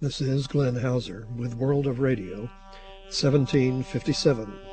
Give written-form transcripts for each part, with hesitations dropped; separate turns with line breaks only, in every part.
This is Glenn Hauser with World of Radio, 1757.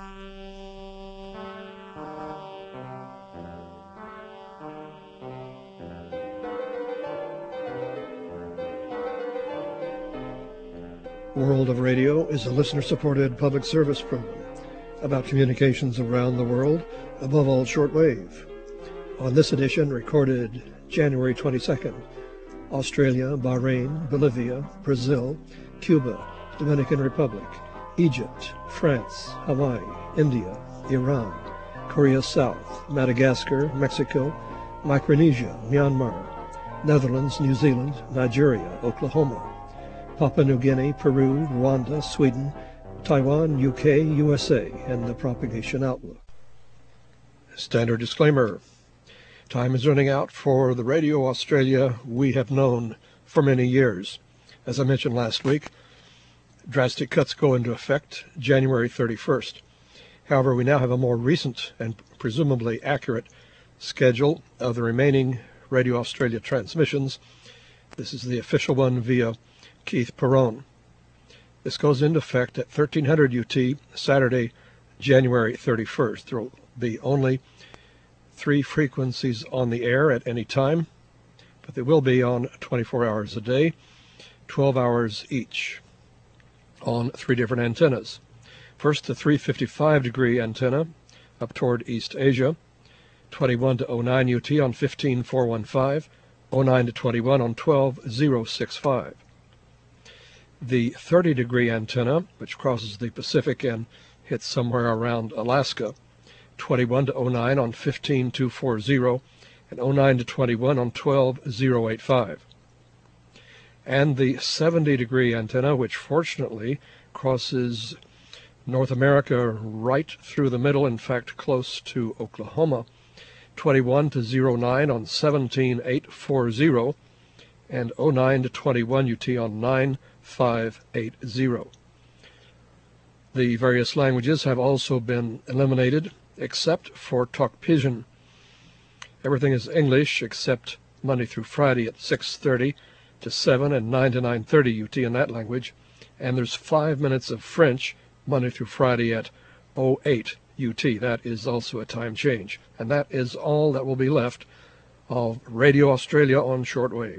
World of Radio is a listener-supported public service program about communications around the world, above all shortwave. On this edition, recorded January 22nd, Australia, Bahrain, Bolivia, Brazil, Cuba, Dominican Republic, Egypt, France, Hawaii, India, Iran, Korea South, Madagascar, Mexico, Micronesia, Myanmar, Netherlands, New Zealand, Nigeria, Oklahoma, Papua New Guinea, Peru, Rwanda, Sweden, Taiwan, UK, USA, and the propagation outlook. Standard disclaimer. Time is running out for the Radio Australia we have known for many years. As I mentioned last week, drastic cuts go into effect January 31st. However, we now have a more recent and presumably accurate schedule of the remaining Radio Australia transmissions. This is the official one via Keith Perron. This goes into effect at 1300 UT, Saturday, January 31st. There will be only 3 frequencies on the air at any time, but they will be on 24 hours a day, 12 hours each, on 3 different antennas. First, the 355-degree antenna up toward East Asia, 21 to 09 UT on 15415, 09 to 21 on 12065. The 30-degree antenna, which crosses the Pacific and hits somewhere around Alaska, 21 to 09 on 15240, and 09 to 21 on 12085. And the 70-degree antenna, which fortunately crosses North America right through the middle, in fact close to Oklahoma, 21 to 09 on 17840, and 09 to 21 UT on 9580. The various languages have also been eliminated, except for Talk Pigeon. Everything is English except Monday through Friday at 6:30 to 7 and 9 to 9:30 UT in that language, and there's 5 minutes of French Monday through Friday at 08 UT. That is also a time change, and that is all that will be left of Radio Australia on shortwave.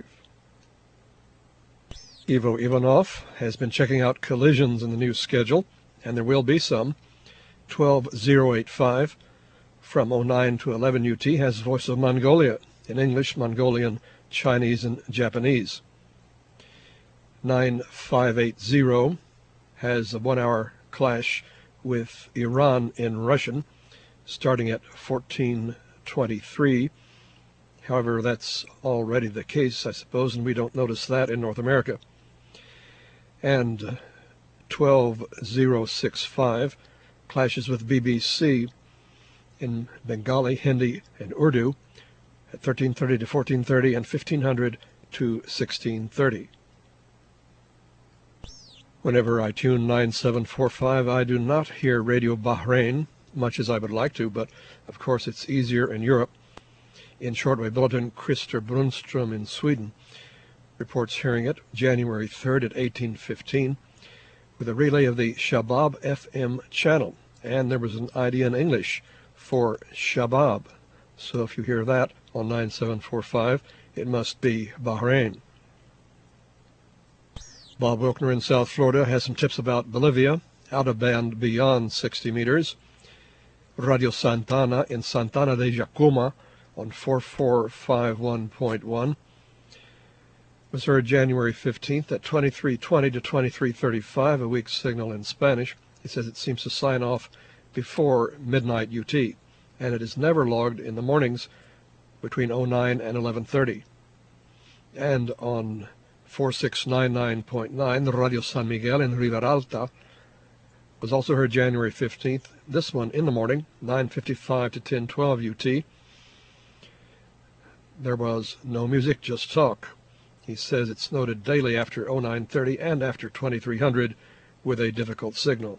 Ivo Ivanov has been checking out collisions in the new schedule, and there will be some. 12085 from 09 to 11 UT has Voice of Mongolia in English, Mongolian, Chinese, and Japanese. 9580 has a 1-hour clash with Iran in Russian, starting at 1423. However, that's already the case, I suppose, and we don't notice that in North America. And 12065 clashes with BBC in Bengali, Hindi, and Urdu at 1330 to 1430 and 1500 to 1630. Whenever I tune 9745, I do not hear Radio Bahrain, much as I would like to, but of course it's easier in Europe. In shortwave bulletin, Christer Brunström in Sweden reports hearing it January 3rd at 1815 with a relay of the Shabab FM channel, and there was an idea in English for Shabab, so if you hear that on 9745, it must be Bahrain. Bob Wilkner in South Florida has some tips about Bolivia, out of band beyond 60 meters. Radio Santana in Santana de Jacuma on 4451.1 was heard January 15th at 2320 to 2335, a weak signal in Spanish. He says it seems to sign off before midnight UT, and it is never logged in the mornings between 09 and 11:30. And on 4699.9, the Radio San Miguel in Riberalta was also heard January 15th, this one in the morning, 9:55 to 10:12 UT. There was no music, just talk. He says it's noted daily after 09:30 and after 2300 with a difficult signal.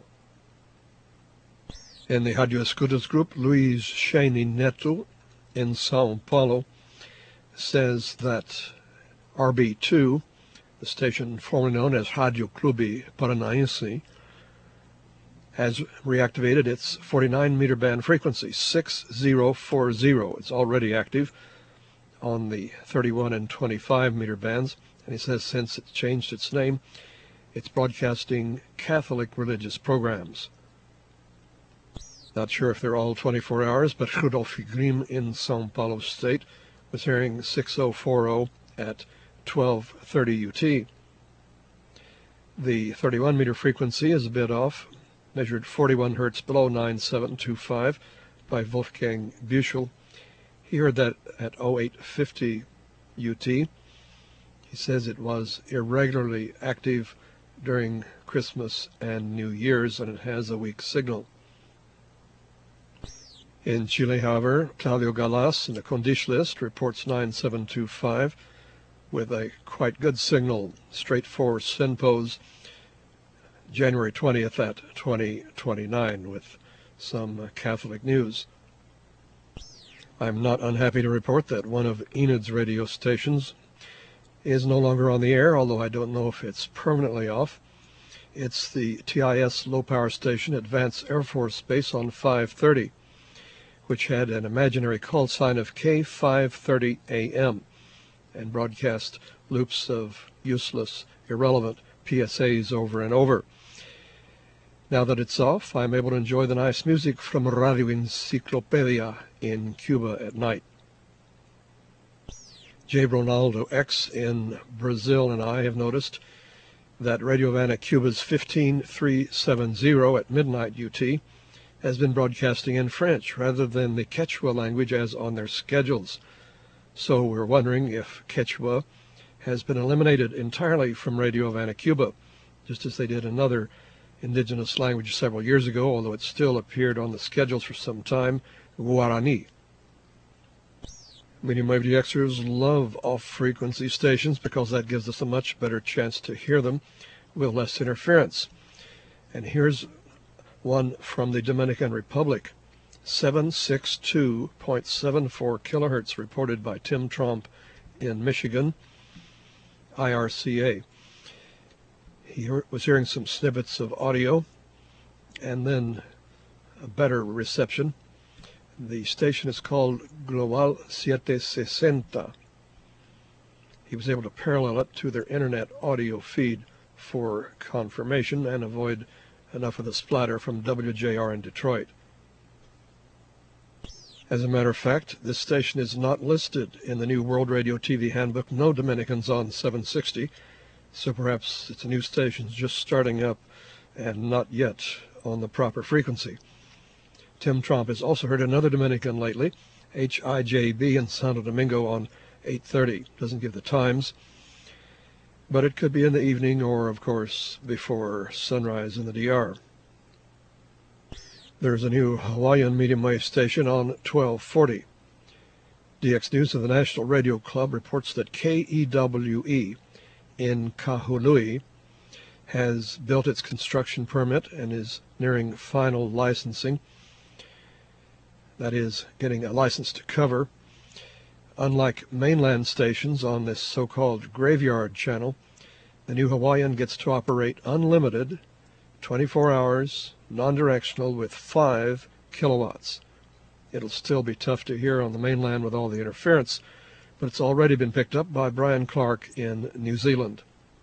In the Radio Escudas group, Luis Shani Neto in Sao Paulo says that RB2, the station formerly known as Radio Clube Paranaense, has reactivated its 49-meter band frequency, 6040. It's already active on the 31 and 25-meter bands, and he says since it's changed its name, it's broadcasting Catholic religious programs. Not sure if they're all 24 hours, but Rudolf Grimm in São Paulo State was hearing 6040 at 1230 UT. The 31-meter frequency is a bit off, measured 41 hertz below 9725 by Wolfgang Büchel. He heard that at 0850 UT. He says it was irregularly active during Christmas and New Year's, and it has a weak signal. In Chile, however, Claudio Galas in the Condish list reports 9725 with a quite good signal straight for SENPOS January 20th at 2029 with some Catholic news. I'm not unhappy to report that one of Enid's radio stations is no longer on the air, although I don't know if it's permanently off. It's the TIS low-power station at Vance Air Force Base on 530, which had an imaginary call sign of K530 AM and broadcast loops of useless, irrelevant PSAs over and over. Now that it's off, I'm able to enjoy the nice music from Radio Enciclopedia in Cuba at night. J. Ronaldo X in Brazil and I have noticed that Radio Havana Cuba's 15370 at midnight UT has been broadcasting in French rather than the Quechua language as on their schedules. So we're wondering if Quechua has been eliminated entirely from Radio Havana Cuba, just as they did another indigenous language several years ago, although it still appeared on the schedules for some time, Guarani. Medium wave DXers love off-frequency stations because that gives us a much better chance to hear them with less interference. And here's one from the Dominican Republic, 762.74 kilohertz, reported by Tim Tromp in Michigan, IRCA. He was hearing some snippets of audio and then a better reception. The station is called Global 760. He was able to parallel it to their internet audio feed for confirmation and avoid enough of the splatter from WJR in Detroit. As a matter of fact, this station is not listed in the new World Radio TV Handbook, No Dominicans on 760, so perhaps it's a new station just starting up and not yet on the proper frequency. Tim Tromp has also heard another Dominican lately, HIJB in Santo Domingo on 8:30. Doesn't give the times, but it could be in the evening or, of course, before sunrise in the DR. There's a new Hawaiian medium wave station on 1240. DX News of the National Radio Club reports that KEWE in Kahului has built its construction permit and is nearing final licensing. That is, getting a license to cover. Unlike mainland stations on this so-called graveyard channel, the new Hawaiian gets to operate unlimited, 24 hours, non-directional with 5 kilowatts. It'll still be tough to hear on the mainland with all the interference, but it's already been picked up by Brian Clark in New Zealand.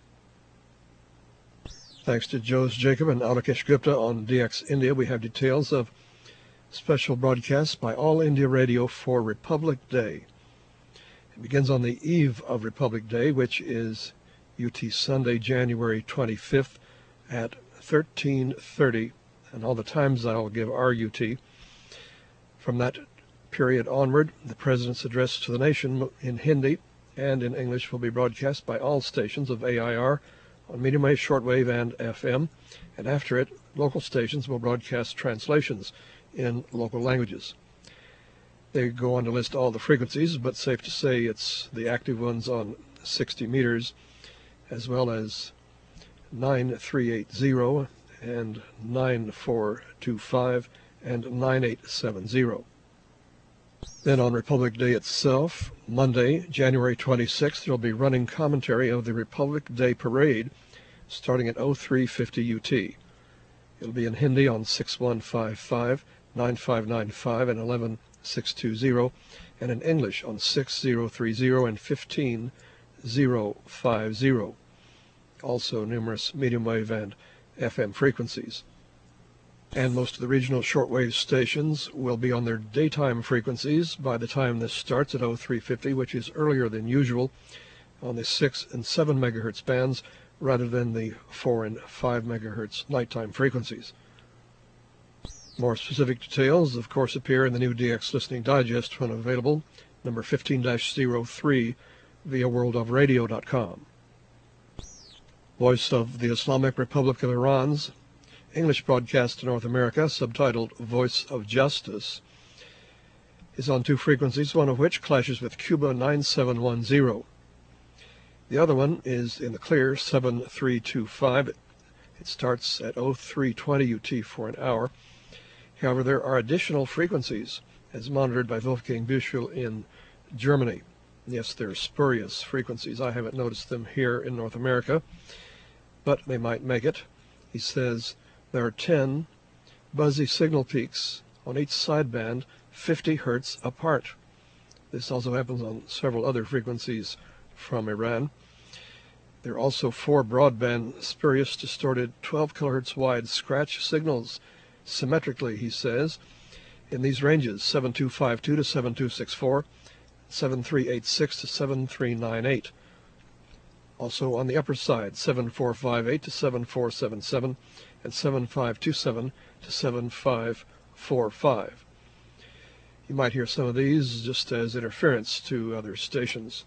Thanks to Jose Jacob and Alakesh Gupta on DX India, we have details of special broadcasts by All India Radio for Republic Day. It begins on the eve of Republic Day, which is UT Sunday, January 25th at 13:30, and all the times I will give are UT. From that period onward, the President's address to the nation in Hindi and in English will be broadcast by all stations of AIR on medium wave, shortwave, and FM, and after it, local stations will broadcast translations in local languages. They go on to list all the frequencies, but safe to say it's the active ones on 60 meters, as well as 9380 and 9425 and 9870. Then on Republic Day itself, Monday, January 26th, there will be running commentary of the Republic Day Parade starting at 0350 UT. It'll be in Hindi on 6155, 9595, and 11620, and in English on 6030 and 15050. Also numerous medium wave and FM frequencies. And most of the regional shortwave stations will be on their daytime frequencies by the time this starts at 0350, which is earlier than usual, on the 6 and 7 megahertz bands rather than the 4 and 5 megahertz nighttime frequencies. More specific details, of course, appear in the new DX Listening Digest when available, number 15-03, via worldofradio.com. Voice of the Islamic Republic of Iran's English broadcast to North America, subtitled Voice of Justice, is on two frequencies, one of which clashes with Cuba 9710. The other one is in the clear 7325. It starts at 0320 UT for an hour. However, there are additional frequencies as monitored by Wolfgang Büchel in Germany. Yes, they're spurious frequencies. I haven't noticed them here in North America, but they might make it. He says there are 10 buzzy signal peaks on each sideband 50 hertz apart. This also happens on several other frequencies from Iran. There are also 4 broadband spurious distorted 12 kilohertz wide scratch signals symmetrically, he says, in these ranges 7252 to 7264, 7386 to 7398. Also on the upper side 7458 to 7477 and 7527 to 7545. You might hear some of these just as interference to other stations.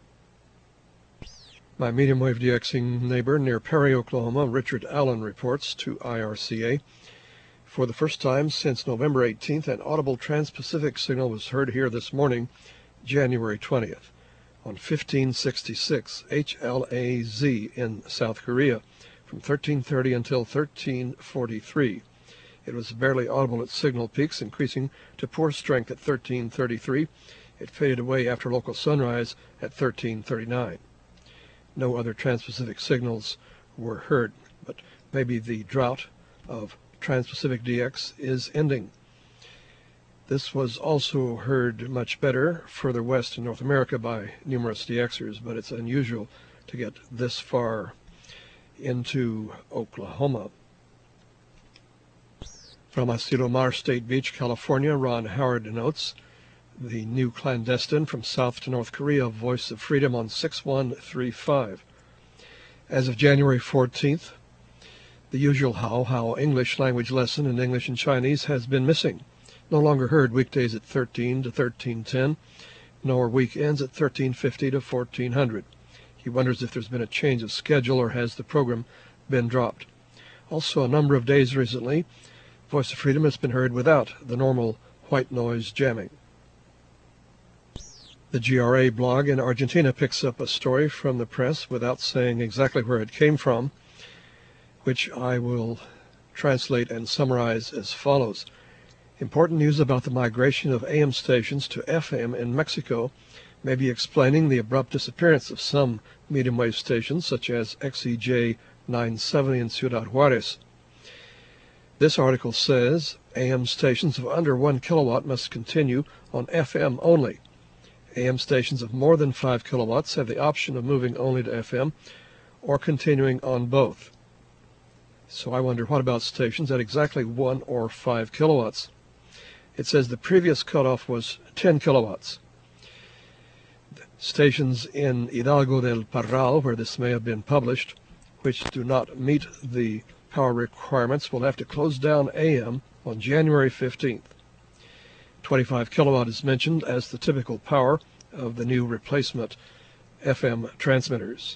My medium wave DXing neighbor near Perry, Oklahoma, Richard Allen, reports to IRCA. For the first time since November 18th, an audible trans-Pacific signal was heard here this morning, January 20th, on 1566 HLAZ in South Korea, from 1330 until 1343. It was barely audible at signal peaks, increasing to poor strength at 1333. It faded away after local sunrise at 1339. No other trans-Pacific signals were heard, but maybe the drought of Trans-Pacific DX is ending. This was also heard much better further west in North America by numerous DXers, but it's unusual to get this far into Oklahoma. From Asilomar State Beach, California, Ron Howard notes, the new clandestine from South to North Korea, Voice of Freedom on 6135. As of January 14th, the usual how English language lesson in English and Chinese has been missing. No longer heard weekdays at 13 to 1310, nor weekends at 1350 to 1400. He wonders if there's been a change of schedule or has the program been dropped. Also, a number of days recently, Voice of Freedom has been heard without the normal white noise jamming. The GRA blog in Argentina picks up a story from the press without saying exactly where it came from, which I will translate and summarize as follows. Important news about the migration of AM stations to FM in Mexico may be explaining the abrupt disappearance of some medium wave stations, such as XEJ 970 in Ciudad Juarez. This article says AM stations of under 1 kilowatt must continue on FM only. AM stations of more than 5 kilowatts have the option of moving only to FM or continuing on both. So I wonder, what about stations at exactly 1 or 5 kilowatts? It says the previous cutoff was 10 kilowatts. Stations in Hidalgo del Parral, where this may have been published, which do not meet the power requirements, will have to close down AM on January 15th. 25 kilowatt is mentioned as the typical power of the new replacement FM transmitters.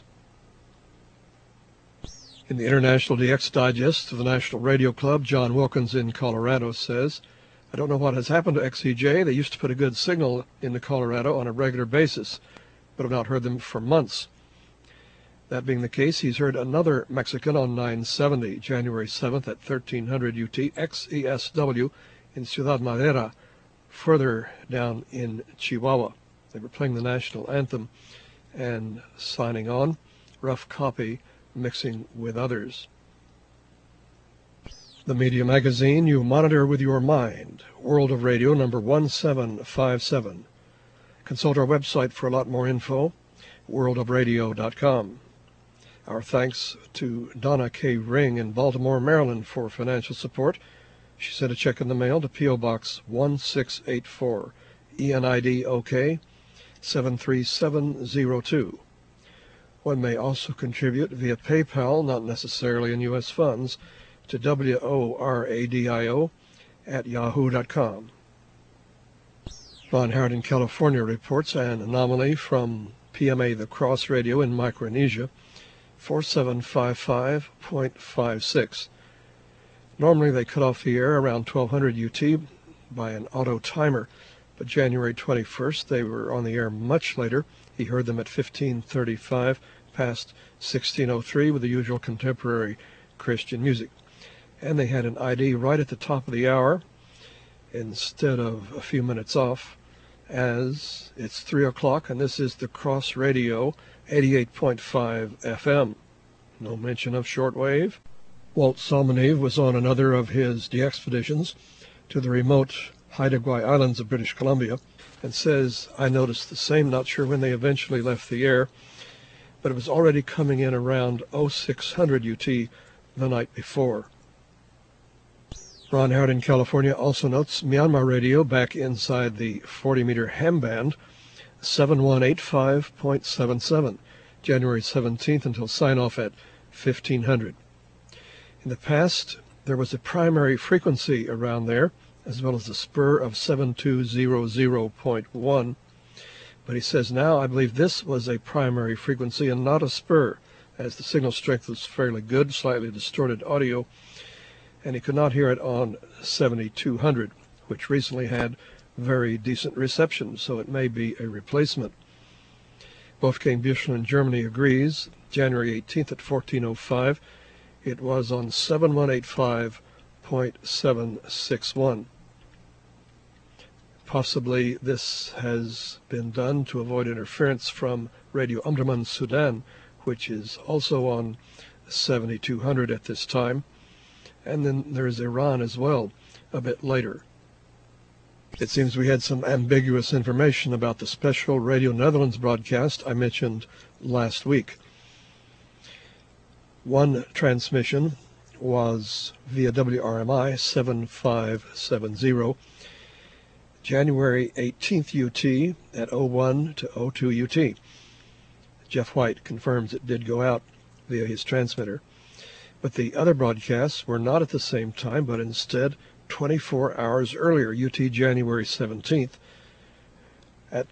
In the International DX Digest of the National Radio Club, John Wilkins in Colorado says, I don't know what has happened to XEJ. They used to put a good signal into Colorado on a regular basis, but have not heard them for months. That being the case, he's heard another Mexican on 970, January 7th at 1300 UT, XESW in Ciudad Madera further down in Chihuahua. They were playing the national anthem and signing on, rough copy mixing with others. The Media Magazine you monitor with your mind, World of Radio number 1757. Consult our website for a lot more info, worldofradio.com. Our thanks to Donna K. Ring in Baltimore, Maryland for financial support. She sent a check in the mail to P.O. Box 1684, ENID OK 73702. One may also contribute via PayPal, not necessarily in U.S. funds, to WORADIO@yahoo.com. Ron Howard in California reports an anomaly from PMA The Cross Radio in Micronesia, 4755.56. Normally they cut off the air around 1200 UT by an auto timer, but January 21st they were on the air much later. He heard them at 1535 past 1603 with the usual contemporary Christian music. And they had an ID right at the top of the hour instead of a few minutes off, as it's 3 o'clock and this is the Cross Radio 88.5 FM. No mention of shortwave. Walt Salmoneve was on another of his de-expeditions to the remote Haida Gwaii Islands of British Columbia and says, I noticed the same, not sure when they eventually left the air, but it was already coming in around 0600 UT the night before. Ron Howard in California also notes Myanmar Radio back inside the 40-meter ham band, 7185.77, January 17th until sign-off at 1500. In the past, there was a primary frequency around there, as well as a spur of 7200.1, but he says now, I believe this was a primary frequency and not a spur, as the signal strength was fairly good, slightly distorted audio, and he could not hear it on 7200, which recently had very decent reception, so it may be a replacement. Wolfgang Büchel in Germany agrees. January 18th at 1405, it was on 7185.761. Possibly this has been done to avoid interference from Radio Omdurman, Sudan, which is also on 7200 at this time. And then there's Iran as well, a bit later. It seems we had some ambiguous information about the special Radio Netherlands broadcast I mentioned last week. One transmission was via WRMI 7570, January 18th UT at 01 to 02 UT. Jeff White confirms it did go out via his transmitter. But the other broadcasts were not at the same time, but instead 24 hours earlier, UT January 17th at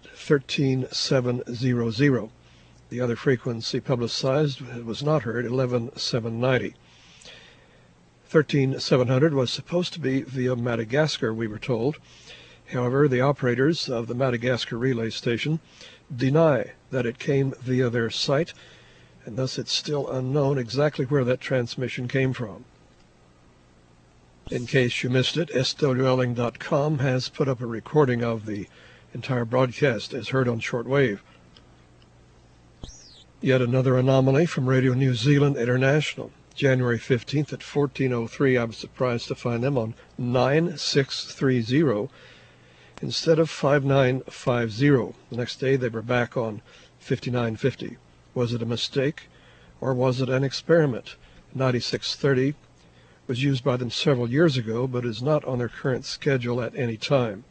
13700. The other frequency publicized was not heard, 11790. 13700 was supposed to be via Madagascar, we were told. However, the operators of the Madagascar relay station deny that it came via their site, and thus it's still unknown exactly where that transmission came from. In case you missed it, swling.com has put up a recording of the entire broadcast as heard on shortwave. Yet another anomaly from Radio New Zealand International. January 15th at 1403, I was surprised to find them on 9630 instead of 5950. The next day they were back on 5950. Was it a mistake, or was it an experiment? 9630 was used by them several years ago, but is not on their current schedule at any time.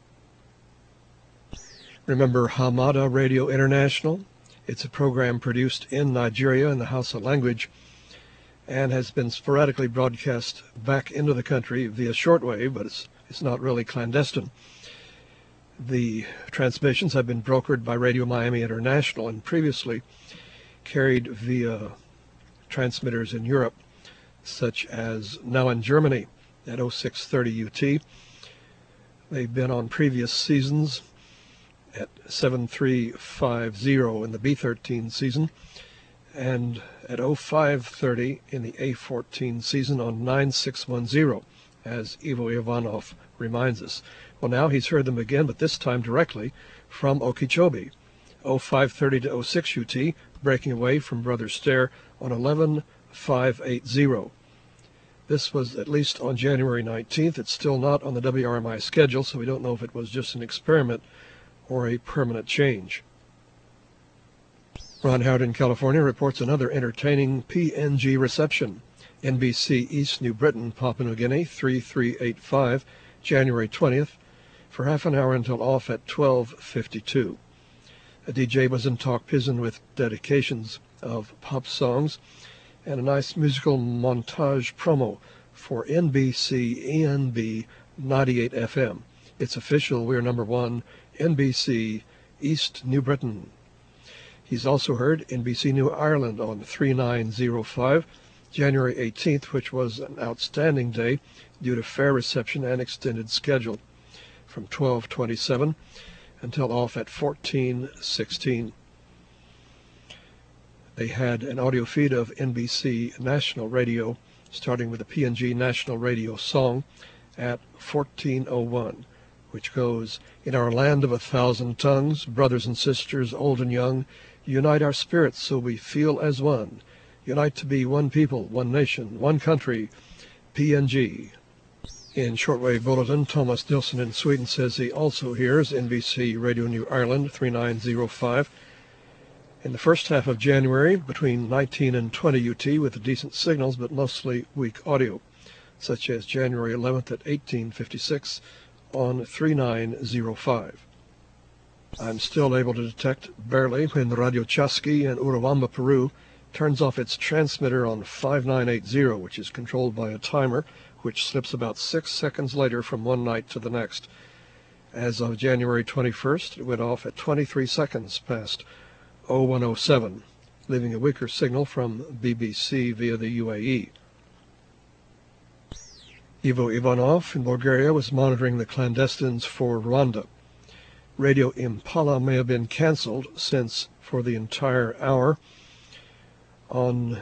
Remember Hamada Radio International? It's a program produced in Nigeria in the Hausa language and has been sporadically broadcast back into the country via shortwave, but it's not really clandestine. The transmissions have been brokered by Radio Miami International and previously carried via transmitters in Europe, such as now in Germany at 0630 UT. They've been on previous seasons at 7350 in the B13 season and at 0530 in the A14 season on 9610, as Ivo Ivanov reminds us. Well, now he's heard them again, but this time directly from Okeechobee, 0530 to 06 UT, breaking away from Brother Stair on 11580. This was at least on January 19th. It's still not on the WRMI schedule, so we don't know if it was just an experiment or a permanent change. Ron Howard in California reports another entertaining PNG reception. NBC East New Britain, Papua New Guinea, 3385, January 20th, for half an hour until off at 12:52. A DJ was in Talk Pisin with dedications of pop songs and a nice musical montage promo for NBC ENB 98 FM. It's official, we're number one, NBC East New Britain. He's also heard NBC New Ireland on 3905, January 18th, which was an outstanding day due to fair reception and extended schedule from 12:27 until off at 14:16. They had an audio feed of NBC National Radio, starting with the PNG National Radio song at 14:01, which goes, "In our land of 1,000 tongues, brothers and sisters, old and young, unite our spirits so we feel as one. Unite to be one people, one nation, one country, PNG." In Shortwave Bulletin, Thomas Nilsson in Sweden says he also hears NBC Radio New Ireland 3905 in the first half of January between 19 and 20 UT with decent signals but mostly weak audio, such as January 11th at 1856 on 3905. I'm still able to detect barely when Radio Chasqui in Urubamba, Peru, turns off its transmitter on 5980, which is controlled by a timer, which slips about 6 seconds later from one night to the next. As of January 21st, it went off at 23 seconds past 0107, leaving a weaker signal from BBC via the UAE. Ivo Ivanov in Bulgaria was monitoring the clandestines for Rwanda. Radio Impala may have been cancelled since for the entire hour on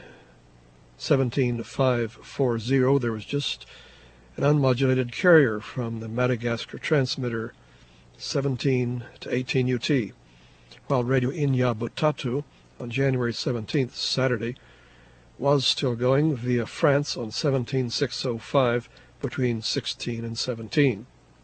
17540 there was just an unmodulated carrier from the Madagascar transmitter 17 to 18 UT, while Radio Inya Butatu on January 17th, Saturday, was still going via France on 17605 between 16 and 17.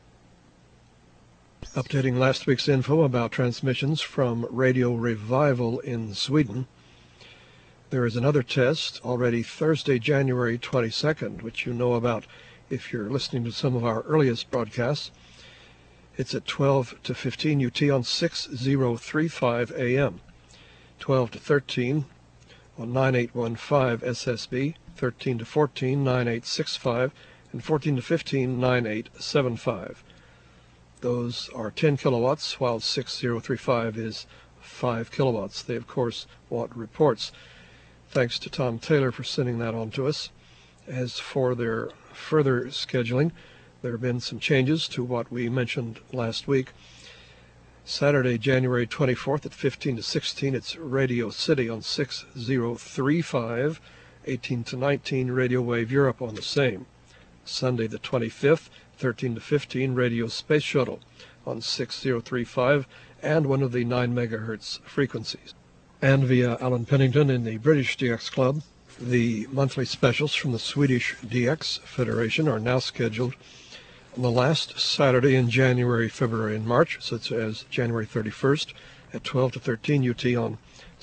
Updating last week's info about transmissions from Radio Revival in Sweden, there is another test already Thursday, January 22nd, which you know about if you're listening to some of our earliest broadcasts. It's at 12 to 15 UT on 6035 AM, 12 to 13 on 9815 SSB, 13 to 14 9865, and 14 to 15 9875. Those are 10 kilowatts, while 6035 is 5 kilowatts. They, of course, want reports. Thanks to Tom Taylor for sending that on to us. As for their further scheduling, there have been some changes to what we mentioned last week. Saturday, January 24th at 15 to 16, it's Radio City on 6035, 18 to 19, Radio Wave Europe on the same. Sunday the 25th, 13 to 15, Radio Space Shuttle on 6035 and one of the 9 megahertz frequencies. And via Alan Pennington in the British DX Club, the monthly specials from the Swedish DX Federation are now scheduled on the last Saturday in January, February, and March, such as January 31st at 12 to 13 UT on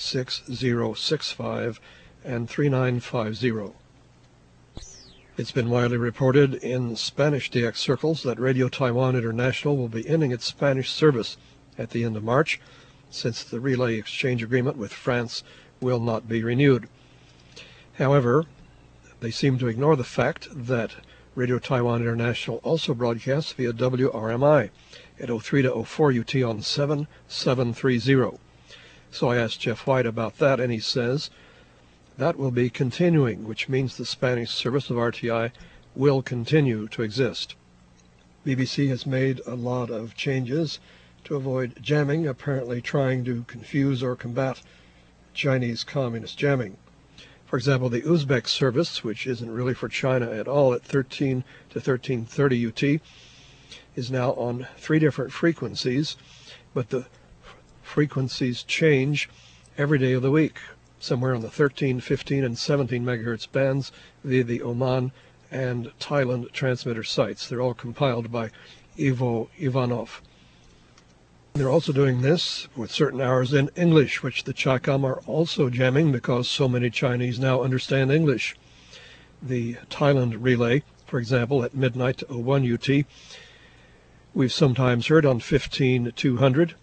6065 and 3950. It's been widely reported in Spanish DX circles that Radio Taiwan International will be ending its Spanish service at the end of March, since the relay exchange agreement with France will not be renewed. However, they seem to ignore the fact that Radio Taiwan International also broadcasts via WRMI at 03 to 04 UT on 7730. So I asked Jeff White about that, and he says that will be continuing, which means the Spanish service of RTI will continue to exist. BBC has made a lot of changes to avoid jamming, apparently trying to confuse or combat Chinese communist jamming. For example, the Uzbek service, which isn't really for China at all, at 13 to 1330 UT, is now on 3 different frequencies, but the frequencies change every day of the week, somewhere on the 13, 15, and 17 megahertz bands via the Oman and Thailand transmitter sites. They're all compiled by Ivo Ivanov. They're also doing this with certain hours in English, which the Chicom are also jamming because so many Chinese now understand English. The Thailand relay, for example, at midnight to 01 UT, we've sometimes heard on 15200,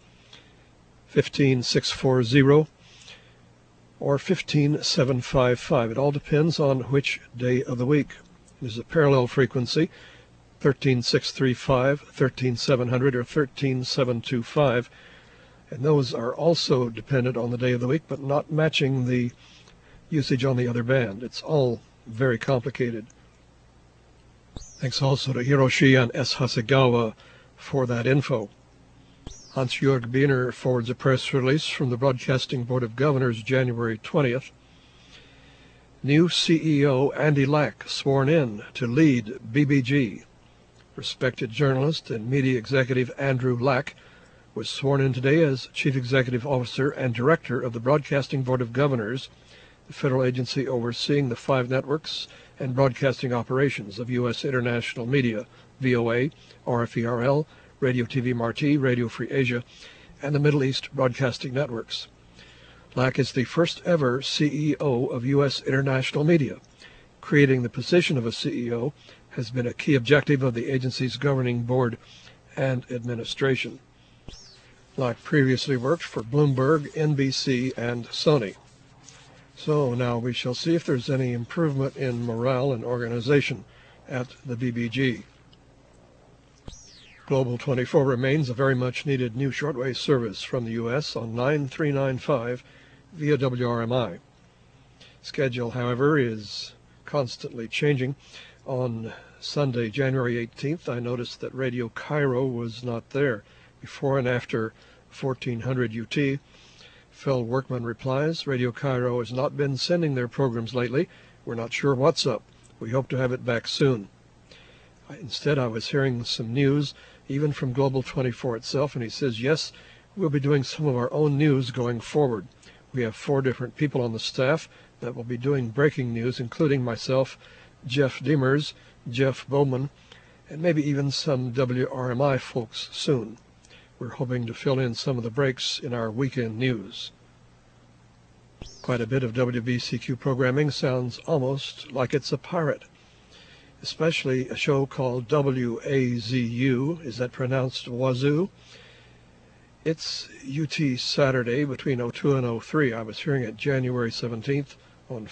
15640, or 15755. It all depends on which day of the week. There's a parallel frequency, 13635, 13700, or 13725, and those are also dependent on the day of the week, but not matching the usage on the other band. It's all very complicated. Thanks also to Hiroshi and S. Hasegawa for that info. Hans-Jörg Biener forwards a press release from the Broadcasting Board of Governors, January 20th. New CEO Andy Lack sworn in to lead BBG. Respected journalist and media executive Andrew Lack was sworn in today as Chief Executive Officer and Director of the Broadcasting Board of Governors, the federal agency overseeing the 5 networks and broadcasting operations of U.S. international media, VOA, RFE/RL, Radio TV Marti, Radio Free Asia, and the Middle East broadcasting networks. Lack is the first ever CEO of U.S. international media. Creating the position of a CEO has been a key objective of the agency's governing board and administration. Lack previously worked for Bloomberg, NBC, and Sony. So now we shall see if there's any improvement in morale and organization at the BBG. Global 24 remains a very much needed new shortwave service from the U.S. on 9395 via WRMI. Schedule, however, is constantly changing. On Sunday, January 18th, I noticed that Radio Cairo was not there. Before and after 1400 UT, Phil Workman replies, Radio Cairo has not been sending their programs lately. We're not sure what's up. We hope to have it back soon. Instead, I was hearing some news, even from Global 24 itself, and he says, yes, we'll be doing some of our own news going forward. We have 4 different people on the staff that will be doing breaking news, including myself, Jeff Demers, Jeff Bowman, and maybe even some WRMI folks soon. We're hoping to fill in some of the breaks in our weekend news. Quite a bit of WBCQ programming sounds almost like it's a pirate, especially a show called WAZU. Is that pronounced Wazoo? It's UT Saturday between 02 and 03. I was hearing it January 17th on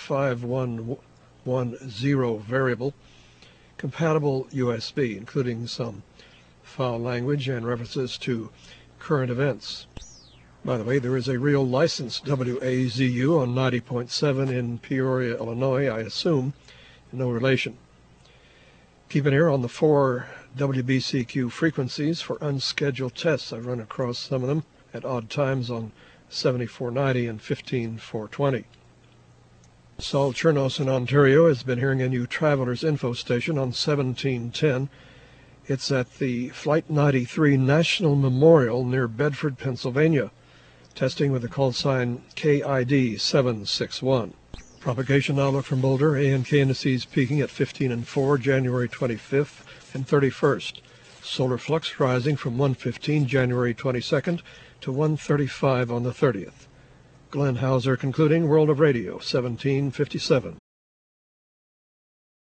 5110 variable, compatible USB, including some foul language and references to current events. By the way, there is a real licensed WAZU on 90.7 in Peoria, Illinois, I assume, no relation. Keep an ear on the 4 WBCQ frequencies for unscheduled tests. I've run across some of them at odd times on 7490 and 15420. Saul Chernos in Ontario has been hearing a new Traveler's Info station on 1710. It's at the Flight 93 National Memorial near Bedford, Pennsylvania, testing with the call sign KID 761. Propagation outlook from Boulder, ANK indices peaking at 15 and 4, January 25th and 31st. Solar flux rising from 115 January 22nd to 135 on the 30th. Glenn Hauser concluding, World of Radio, 1757.